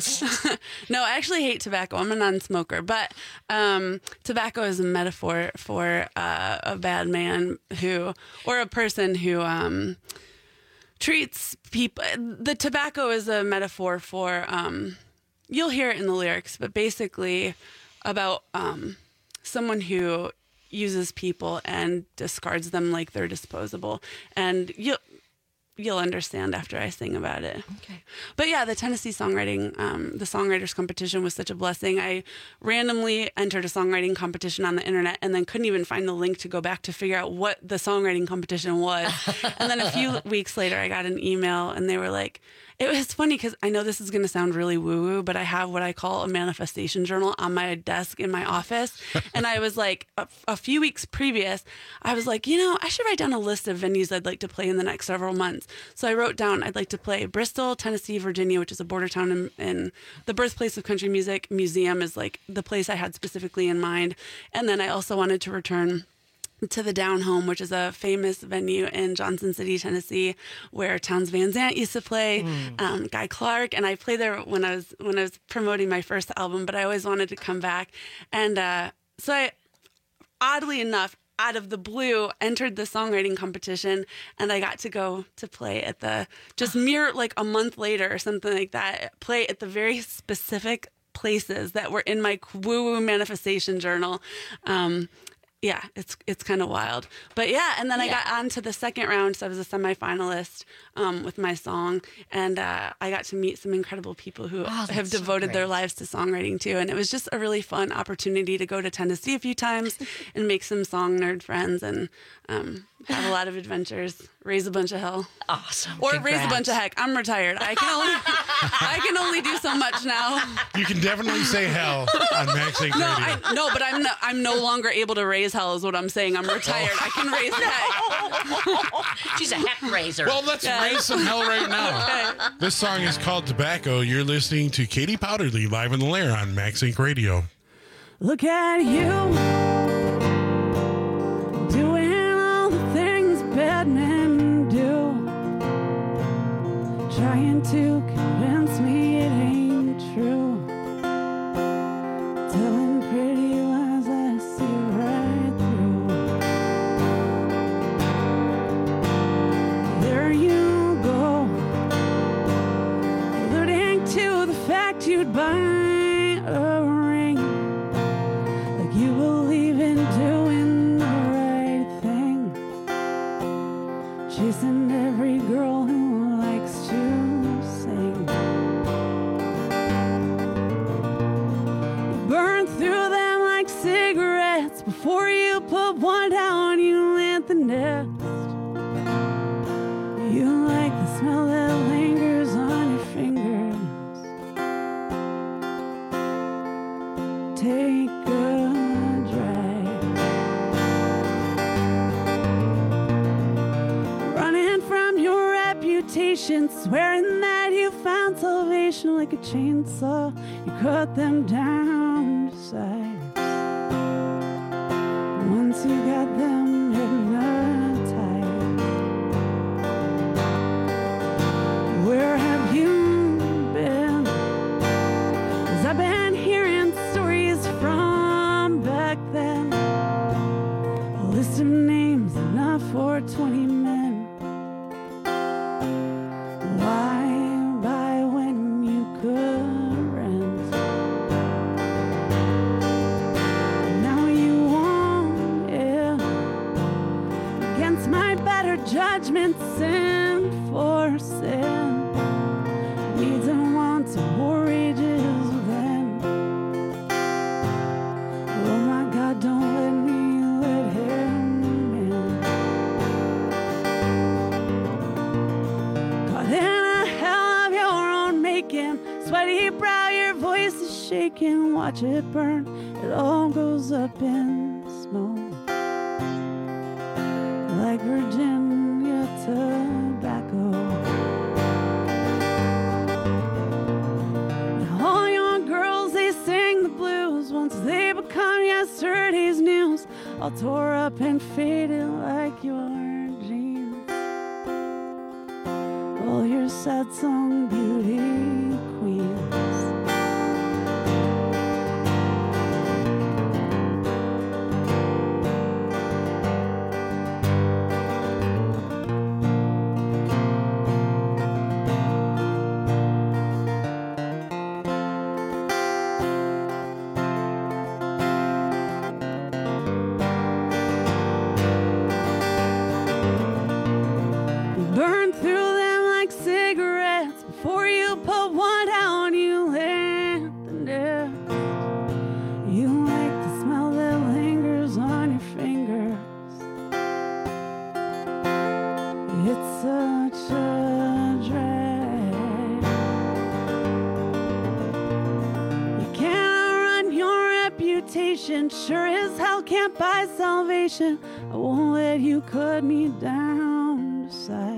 No, I actually hate tobacco. I'm a non-smoker, but um, tobacco is a metaphor for uh, a bad man who, or a person who um, treats people. The tobacco is a metaphor for, um, you'll hear it in the lyrics, but basically about um, someone who uses people and discards them like they're disposable. And you'll, You'll understand after I sing about it. Okay. But yeah, the Tennessee songwriting, um, the songwriters competition was such a blessing. I randomly entered a songwriting competition on the internet and then couldn't even find the link to go back to figure out what the songwriting competition was. And then a few weeks later, I got an email and they were like, it was funny because I know this is going to sound really woo-woo, but I have what I call a manifestation journal on my desk in my office. And I was like, a, a few weeks previous, I was like, you know, I should write down a list of venues I'd like to play in the next several months. So I wrote down, I'd like to play Bristol, Tennessee, Virginia, which is a border town in, in the birthplace of country music. Museum is like the place I had specifically in mind. And then I also wanted to return to the Down Home, which is a famous venue in Johnson City, Tennessee, where Townes Van Zandt used to play, mm. um, Guy Clark, and I played there when I was when I was promoting my first album. But I always wanted to come back, and uh, so I, oddly enough, out of the blue, entered the songwriting competition, and I got to go to play at the just mere like a month later or something like that. Play at the very specific places that were in my woo-woo manifestation journal. Um, yeah, it's it's kind of wild. But yeah, and then I Yeah. got on to the second round, so I was a semifinalist um, with my song, and uh, I got to meet some incredible people who Oh, have that's so devoted their great. lives to songwriting too. And it was just a really fun opportunity to go to Tennessee a few times and make some song nerd friends and um, have a lot of adventures, raise a bunch of hell. Awesome. Or raise a Congrats. bunch of heck. I'm retired. I can only I can only do so much now. You can definitely say hell on Max Inc No, Radio. I, no, but I'm no, I'm no longer able to raise hell is what I'm saying. I'm retired. I can raise heck. She's a heck raiser. Well, let's Yeah. raise some hell right now. This song is called Tobacco. You're listening to Katie Powderly live in the Lair on Max Inc Radio. Look at you doing all the things bad men do, trying to convince me it ain't true, telling pretty lies I see right through. There you go, alluding to the fact you'd buy a ring, like you believe in doing the right thing, chasing every girl who likes to sing. You burn through them like cigarettes. Before you put one down, you lit the nest. You like the smell that lingers on your fingers. Take a drag. Running from your reputation, swearing that you found salvation like a chainsaw. You cut them down to size. Once you got them hypnotized, where have you been? 'Cause I've been hearing stories from back then, a list of names enough for twenty men. Why buy when you could rent? Now you want it against my better judgment, sin for sin. Needs and wants and war rages within. Oh my God, don't let me let him in. Caught in a hell of your own making, sweaty brow, your voice is shaking. Watch it burn, it all goes up in smoke, like Virginia tobacco. Now all your girls, they sing the blues. Once they become yesterday's news, all tore up and faded like your jeans. All your sad song beauty queens. Burn through them like cigarettes. Before you put one down, you lit the nest. You like the smell that lingers on your fingers. It's such a drag. You can't run your reputation. Sure as hell can't buy salvation. I won't let you cut me down to size.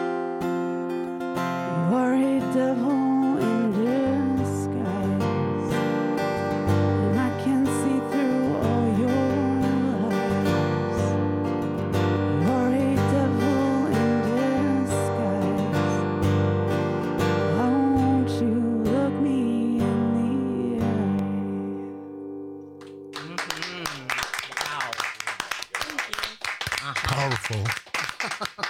You are a devil in disguise, and I can see through all your lies. You are a devil in disguise. Why won't you look me in the eye? Wow. Powerful.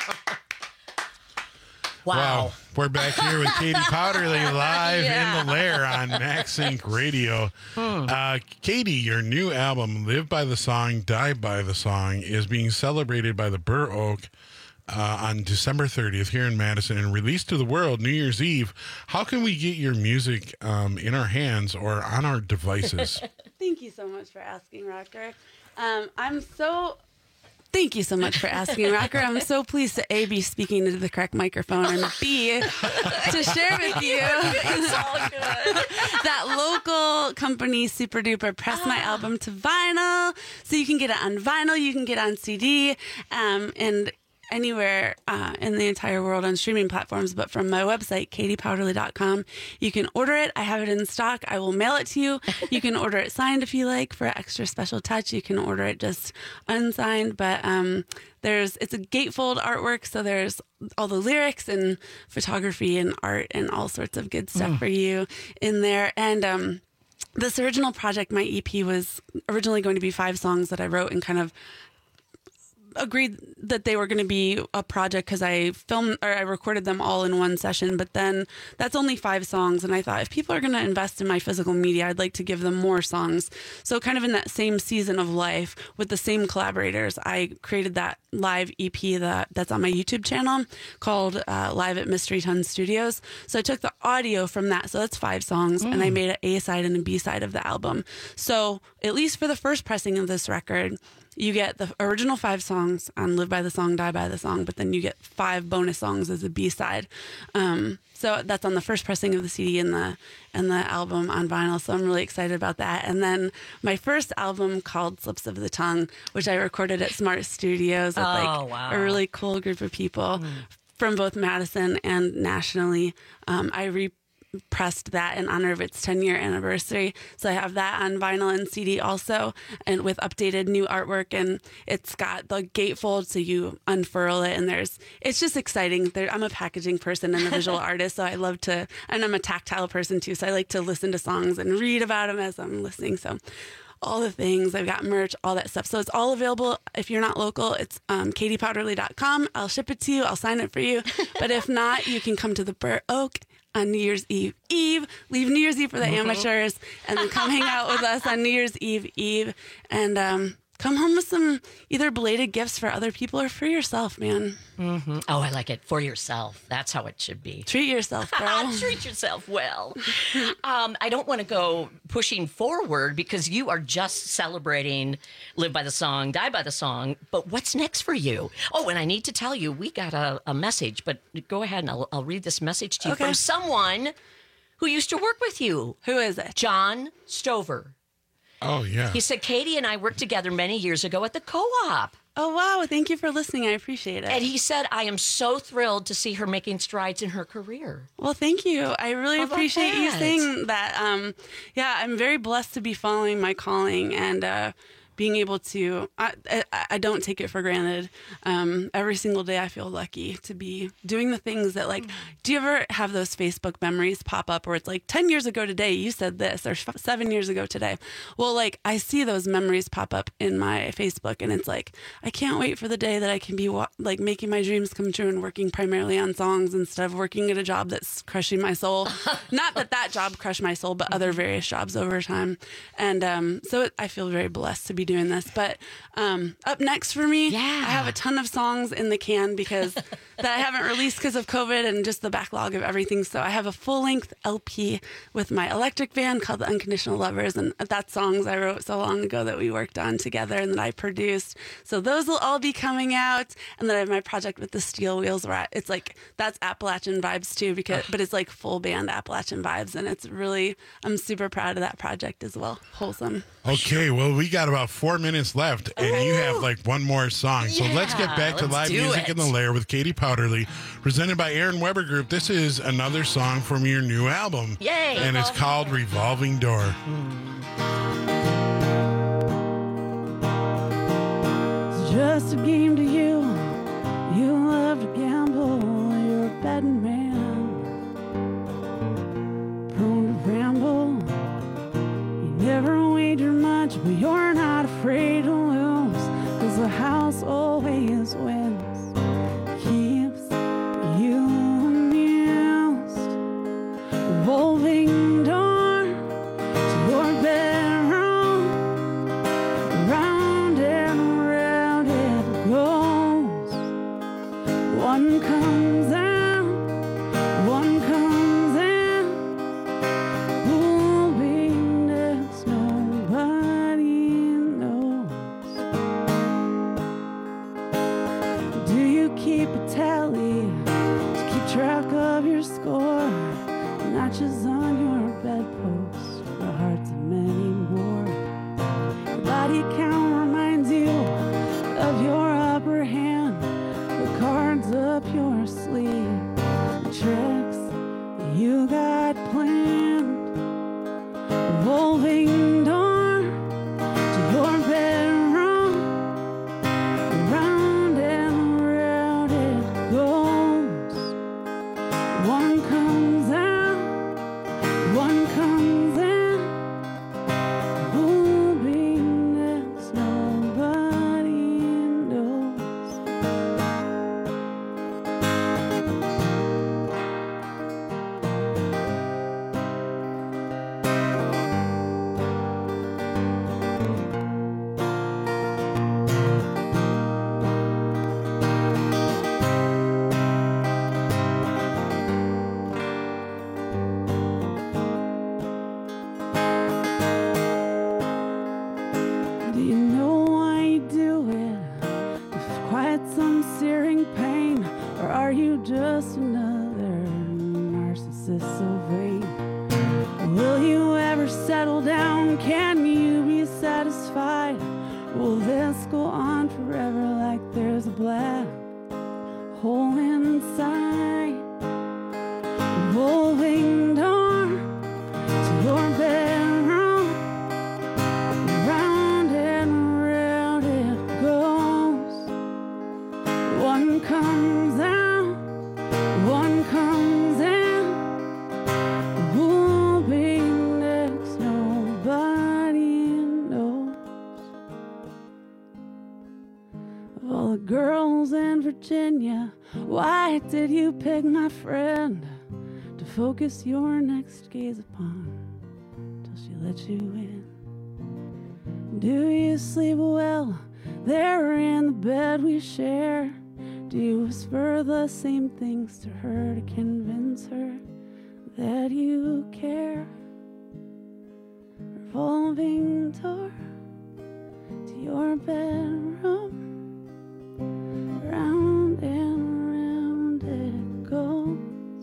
Wow. We're back here with Katie Powderly live Yeah. in the lair on Max Inc Radio. Hmm. Uh, Katie, your new album, Live by the Song, Die by the Song, is being celebrated by the Burr Oak uh, on December thirtieth here in Madison and released to the world New Year's Eve. How can we get your music um, in our hands or on our devices? Thank you so much for asking, Rocker. Um, I'm so... Thank you so much for asking, Rocker. I'm so pleased to A, be speaking into the correct microphone, and B, to share with you that local company, Super Duper, pressed my album to vinyl. So you can get it on vinyl, you can get it on C D, um, and anywhere uh, in the entire world on streaming platforms. But from my website, katie powderly dot com, you can order it. I have it in stock. I will mail it to you. You can order it signed if you like for an extra special touch. You can order it just unsigned. But um, there's it's a gatefold artwork, so there's all the lyrics and photography and art and all sorts of good stuff Mm. for you in there. And um, this original project, my E P, was originally going to be five songs that I wrote and kind of agreed that they were going to be a project because I filmed or I recorded them all in one session, but then that's only five songs. And I thought if people are going to invest in my physical media, I'd like to give them more songs. So kind of in that same season of life with the same collaborators, I created that live E P that that's on my YouTube channel called uh, Live at Mystery Ton Studios. So I took the audio from that. So that's five songs Mm. and I made an A side and a B side of the album. So at least for the first pressing of this record, you get the original five songs on Live by the Song, Die by the Song, but then you get five bonus songs as a B-side. Um, so that's on the first pressing of the C D and the and the album on vinyl. So I'm really excited about that. And then my first album called Slips of the Tongue, which I recorded at Smart Studios with Oh, like wow. a really cool group of people from both Madison and nationally. Um, I re pressed that in honor of its ten year anniversary. So I have that on vinyl and C D also, and with updated new artwork, and it's got the gatefold so you unfurl it, and there's it's just exciting. There, I'm a packaging person and a visual artist, so I love to, and I'm a tactile person too, so I like to listen to songs and read about them as I'm listening. So all the things, I've got merch, all that stuff. So it's all available. If you're not local, it's um, katie powderly dot com. I'll ship it to you. I'll sign it for you. But if not, you can come to the Burr Oak on New Year's Eve Eve, leave New Year's Eve for the Mhm. amateurs, and then come hang out with us on New Year's Eve Eve, and um, come home with some either belated gifts for other people or for yourself, man. Mm-hmm. Oh, I like it. For yourself. That's how it should be. Treat yourself, bro. Treat yourself well. um, I don't want to go pushing forward because you are just celebrating Live by the Song, Die by the Song. But what's next for you? Oh, and I need to tell you, we got a, a message, but go ahead and I'll, I'll read this message to you Okay. from someone who used to work with you. Who is it? John Stover. Oh, yeah. He said, Katie and I worked together many years ago at the co-op. Oh, wow. Thank you for listening. I appreciate it. And he said, I am so thrilled to see her making strides in her career. Well, thank you. I really How about appreciate you that? saying that. Um, yeah, I'm very blessed to be following my calling and uh, being able to, I, I, I don't take it for granted. Um, every single day I feel lucky to be doing the things that, like, do you ever have those Facebook memories pop up where it's like ten years ago today you said this, or f- seven years ago today? Well, like, I see those memories pop up in my Facebook and it's like, I can't wait for the day that I can be wa- like making my dreams come true and working primarily on songs instead of working at a job that's crushing my soul. Not that that job crushed my soul, but other various jobs over time. And um, so it, I feel very blessed to be doing this. But um, up next for me, yeah. I have a ton of songs in the can because that I haven't released because of COVID and just the backlog of everything. So I have a full-length L P with my electric band called The Unconditional Lovers, and that's songs I wrote so long ago that we worked on together and that I produced. So those will all be coming out. And then I have my project with the Steel Wheels where I, it's like, that's Appalachian vibes too, because but it's like full band Appalachian vibes, and it's really, I'm super proud of that project as well. Wholesome. Okay, well, we got about four minutes left, and you have like one more song. So Yeah, let's get back to let's live do music it. in the lair with Katie Powderly, presented by Aaron Weber Group. This is another song from your new album. Yay! And it's called Revolving Door. It's just a game to you. You love to gamble. You're a betting man, prone to ramble. You never wager much, but you're not afraid to lose, 'cause the house always wins. Keeps you mark of your score, notches on your bedpost, the hearts of many more. Your body count reminds you of your upper hand, the cards up your sleeve, the tricks you got planned. Revolving door to your bedroom, round and round it goes. One comes out, one comes in. Who'll be next? Nobody knows. Do you know why you do it? To quiet some searing pain, or are you just another narcissist so vain? Will you ever settle down? Can you be satisfied? Will this go on forever like there's a black hole inside? Revolving door to your bedroom, round and round it goes. One comes out, one comes in. Who'll be next? Nobody knows. Of all the girls in Virginia, why did you pick my friend to focus your next gaze upon till she let you in? Do you sleep well there in the bed we share? Do you whisper the same things to her to convince her that you care? Revolving door to your bedroom, round and round it goes.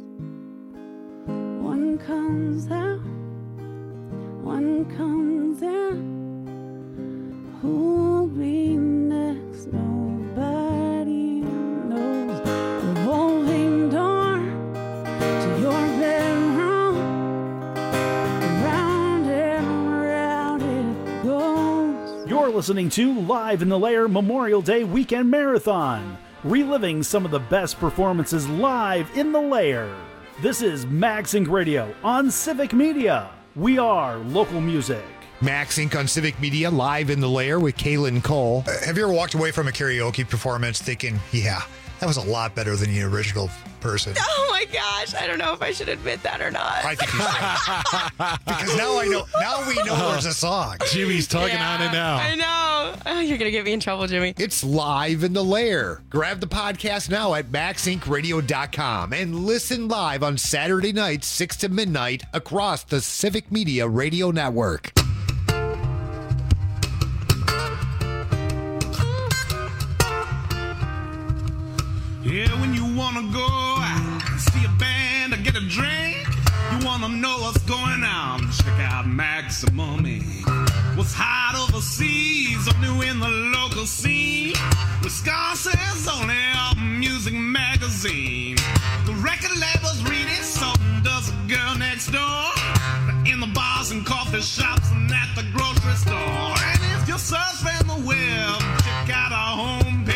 One comes out, one comes in. Who'll be next? Nobody knows. Revolving door to your bedroom, round and round it goes. You're listening to Live in the Lair Memorial Day Weekend Marathon, reliving some of the best performances live in the Lair. This is Max Inc Radio on Civic Media. We are local music. Max Incorporated on Civic Media, live in the Lair with Kaylin Cole. Uh, have you ever walked away from a karaoke performance thinking, yeah, that was a lot better than the original person? Oh my gosh, I don't know if I should admit that or not. I think you should. Because now I know. Now we know there's a song. Jimmy's talking Yeah, on it now. I know. Oh, you're gonna get me in trouble, Jimmy. It's Live in the Lair. Grab the podcast now at max inc radio dot com and listen live on Saturday nights, six to midnight, across the Civic Media Radio Network. Yeah, when you wanna go out, see a band or get a drink, you wanna know what's going on, check out Maximum Incorporated. What's hot overseas, only in the local scene. Wisconsin's only a music magazine. The record labels read it, so does the girl next door. In the bars and coffee shops and at the grocery store. And if you're surfing the web, check out our homepage.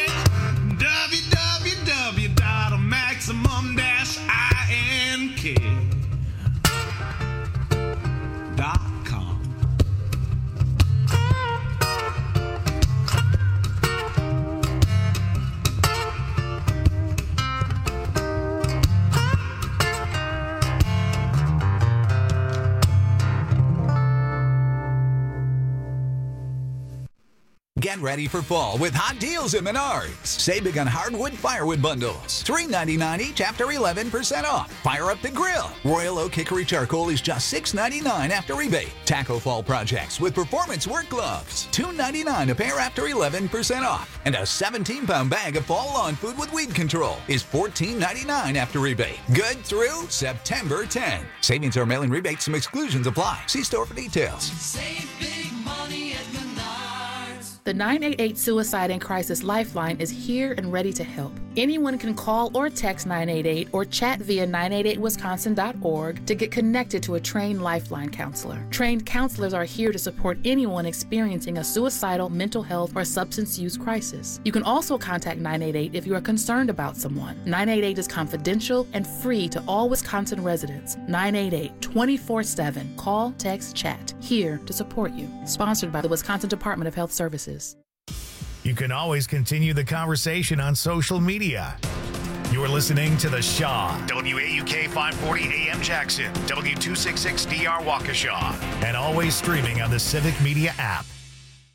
Maximum dash ink dot com. Get ready for fall with hot deals at Menards. Save big on hardwood firewood bundles. three ninety-nine each after eleven percent off. Fire up the grill. Royal Oak Hickory Charcoal is just six ninety-nine after rebate. Taco Fall projects with performance work gloves. two ninety-nine a pair after eleven percent off. And a seventeen pound bag of fall lawn food with weed control is fourteen ninety-nine after rebate. Good through September tenth. Savings are mailing rebates. Some exclusions apply. See store for details. Save big money at Menards. The nine eight eight Suicide and Crisis Lifeline is here and ready to help. Anyone can call or text nine eight eight or chat via nine eight eight wisconsin dot org to get connected to a trained Lifeline counselor. Trained counselors are here to support anyone experiencing a suicidal, mental health, or substance use crisis. You can also contact nine eight eight if you are concerned about someone. nine eight eight is confidential and free to all Wisconsin residents. nine eight eight, twenty-four seven. Call, text, chat. Here to support you. Sponsored by the Wisconsin Department of Health Services. You can always continue the conversation on social media. You're listening to The Shaw, W A U K five forty A M Jackson, W two sixty-six D R Waukesha, and always streaming on the Civic Media app.